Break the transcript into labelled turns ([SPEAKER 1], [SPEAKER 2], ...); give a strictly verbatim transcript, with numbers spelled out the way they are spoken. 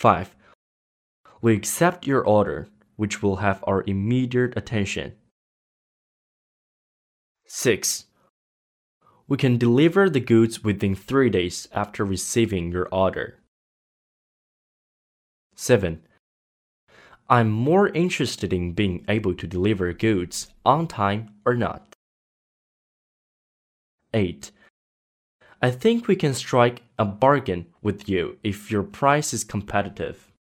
[SPEAKER 1] five. We accept your order, which will have our immediate attention. six. We can deliver the goods within three days after receiving your order. seven. I'm more interested in being able to deliver goods on time or not. eight. I think we can strike a bargain with you if your price is competitive.